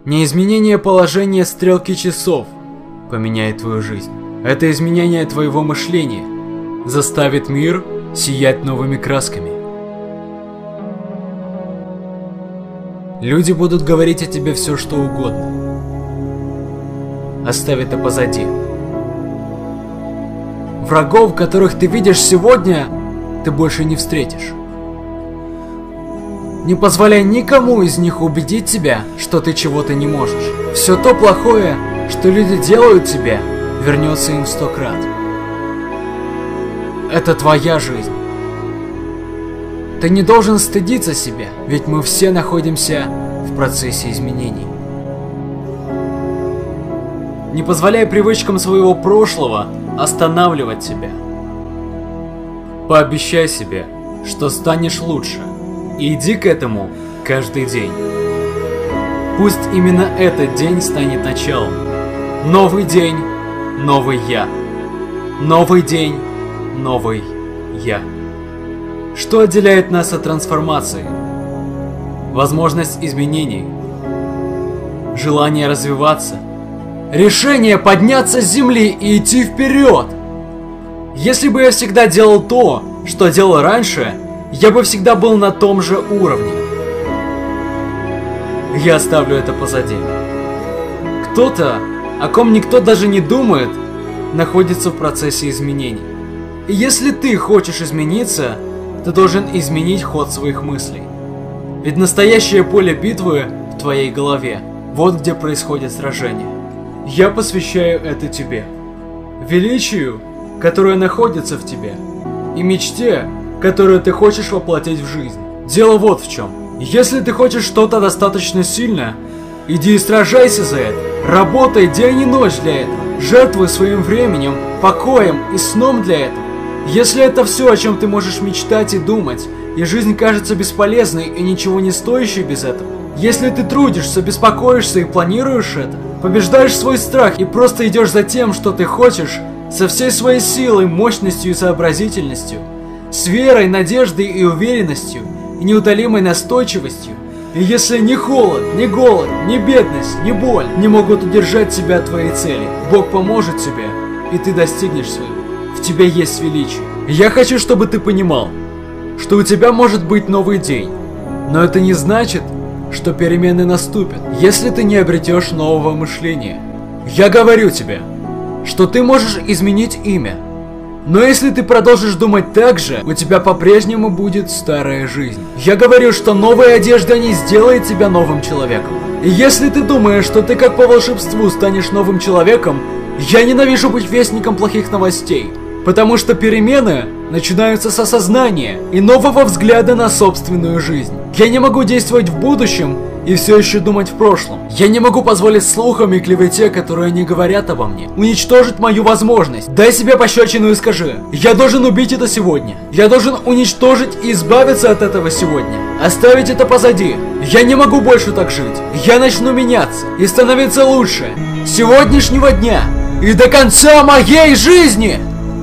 Не изменение положения стрелки часов поменяет твою жизнь. Это изменение твоего мышления заставит мир сиять новыми красками. Люди будут говорить о тебе все, что угодно. Оставь это позади. Врагов, которых ты видишь сегодня, ты больше не встретишь. Не позволяй никому из них убедить тебя, что ты чего-то не можешь. Все то плохое, что люди делают тебе, вернется им 100 крат. Это твоя жизнь. Ты не должен стыдиться себя, ведь мы все находимся в процессе изменений. Не позволяй привычкам своего прошлого останавливать тебя. Пообещай себе, что станешь лучше, и иди к этому каждый день. Пусть именно этот день станет началом. Новый день, новый я. Новый день, новый я. Что отделяет нас от трансформации? Возможность изменений, желание развиваться, решение подняться с земли и идти вперед. Если бы я всегда делал то, что делал раньше, я бы всегда был на том же уровне. Я оставлю это позади. Кто-то, о ком никто даже не думает, находится в процессе изменений. И если ты хочешь измениться, ты должен изменить ход своих мыслей. Ведь настоящее поле битвы в твоей голове. Вот где происходит сражение. Я посвящаю это тебе. Величию, которое находится в тебе. И мечте, которую ты хочешь воплотить в жизнь. Дело вот в чем. Если ты хочешь что-то достаточно сильно, иди и сражайся за это. Работай день и ночь для этого. Жертвуй своим временем, покоем и сном для этого. Если это все, о чем ты можешь мечтать и думать, и жизнь кажется бесполезной и ничего не стоящей без этого, если ты трудишься, беспокоишься и планируешь это, побеждаешь свой страх и просто идешь за тем, что ты хочешь, со всей своей силой, мощностью и сообразительностью, с верой, надеждой и уверенностью, и неутолимой настойчивостью, и если ни холод, ни голод, ни бедность, ни боль не могут удержать тебя от твоей цели, Бог поможет тебе, и ты достигнешь своего. В тебе есть величие. Я хочу, чтобы ты понимал, что у тебя может быть новый день, но это не значит, что перемены наступят, если ты не обретешь нового мышления. Я говорю тебе, что ты можешь изменить имя, но если ты продолжишь думать так же, у тебя по-прежнему будет старая жизнь. Я говорю, что новая одежда не сделает тебя новым человеком. И если ты думаешь, что ты как по волшебству станешь новым человеком, я ненавижу быть вестником плохих новостей. Потому что перемены начинаются с осознания и нового взгляда на собственную жизнь. Я не могу действовать в будущем и все еще думать в прошлом. Я не могу позволить слухам и клевете, которые они говорят обо мне, уничтожить мою возможность. Дай себе пощечину и скажи: я должен убить это сегодня. Я должен уничтожить и избавиться от этого сегодня. Оставить это позади. Я не могу больше так жить. Я начну меняться и становиться лучше. С сегодняшнего дня и до конца моей жизни.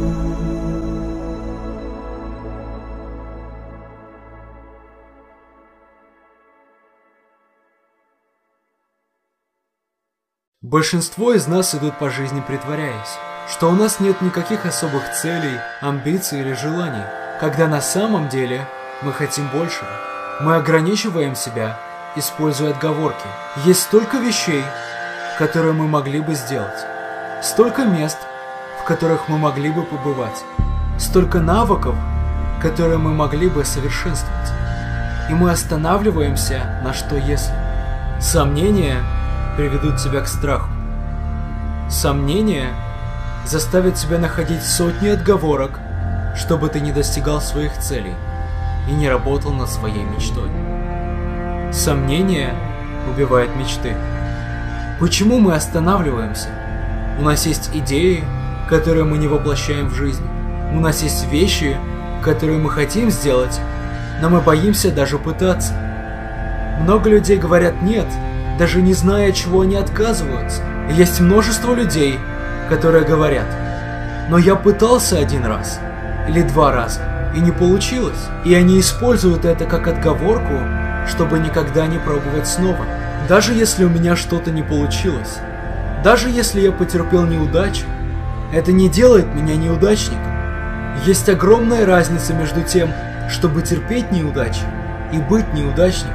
Большинство из нас идут по жизни притворяясь, что у нас нет никаких особых целей, амбиций или желаний, когда на самом деле мы хотим большего. Мы ограничиваем себя, используя отговорки. Есть столько вещей, которые мы могли бы сделать, столько мест, в которых мы могли бы побывать, столько навыков, которые мы могли бы совершенствовать. И мы останавливаемся на что если. Сомнения приведут тебя к страху. Сомнения заставят тебя находить сотни отговорок, чтобы ты не достигал своих целей и не работал над своей мечтой. Сомнения убивают мечты. Почему мы останавливаемся? У нас есть идеи, которые мы не воплощаем в жизнь. У нас есть вещи, которые мы хотим сделать, но мы боимся даже пытаться. Много людей говорят «нет», даже не зная, от чего они отказываются. И есть множество людей, которые говорят: но я пытался один раз или 2 раза, и не получилось. И они используют это как отговорку, чтобы никогда не пробовать снова. Даже если у меня что-то не получилось, даже если я потерпел неудачу, это не делает меня неудачником. Есть огромная разница между тем, чтобы терпеть неудачи, и быть неудачником.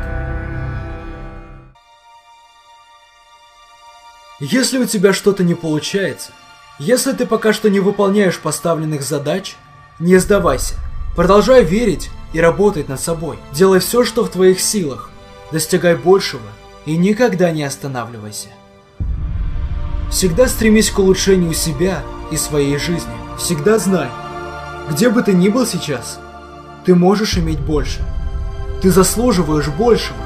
Если у тебя что-то не получается, если ты пока что не выполняешь поставленных задач, не сдавайся. Продолжай верить и работать над собой. Делай все, что в твоих силах. Достигай большего и никогда не останавливайся. Всегда стремись к улучшению себя и своей жизни. Всегда знай, где бы ты ни был сейчас, ты можешь иметь больше. Ты заслуживаешь большего.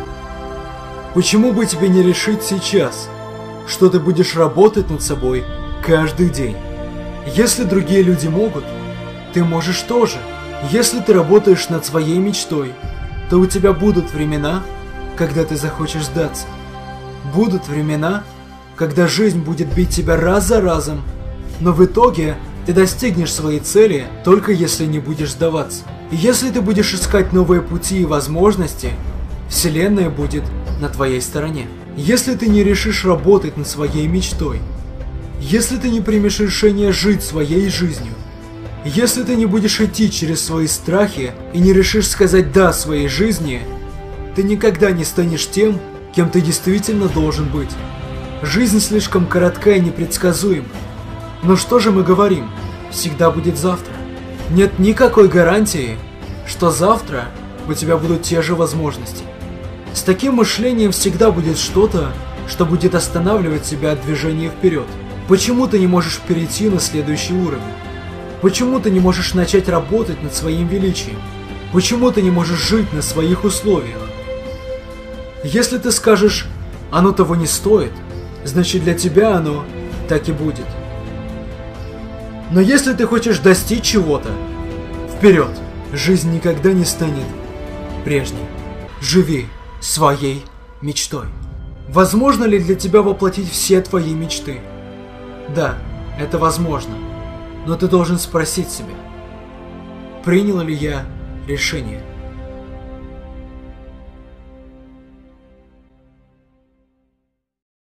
Почему бы тебе не решить сейчас, что ты будешь работать над собой каждый день? Если другие люди могут, ты можешь тоже. Если ты работаешь над своей мечтой, то у тебя будут времена, когда ты захочешь сдаться. Будут времена, когда жизнь будет бить тебя раз за разом, но в итоге ты достигнешь своей цели, только если не будешь сдаваться. И если ты будешь искать новые пути и возможности, Вселенная будет на твоей стороне. Если ты не решишь работать над своей мечтой, если ты не примешь решение жить своей жизнью, если ты не будешь идти через свои страхи и не решишь сказать «да» своей жизни, ты никогда не станешь тем, кем ты действительно должен быть. Жизнь слишком коротка и непредсказуема. Но что же мы говорим? Всегда будет завтра. Нет никакой гарантии, что завтра у тебя будут те же возможности. С таким мышлением всегда будет что-то, что будет останавливать тебя от движения вперед. Почему ты не можешь перейти на следующий уровень? Почему ты не можешь начать работать над своим величием? Почему ты не можешь жить на своих условиях? Если ты скажешь «оно того не стоит», значит для тебя оно так и будет. Но если ты хочешь достичь чего-то, вперед! Жизнь никогда не станет прежней. Живи своей мечтой. Возможно ли для тебя воплотить все твои мечты? Да, это возможно. Но ты должен спросить себя, принял ли я решение?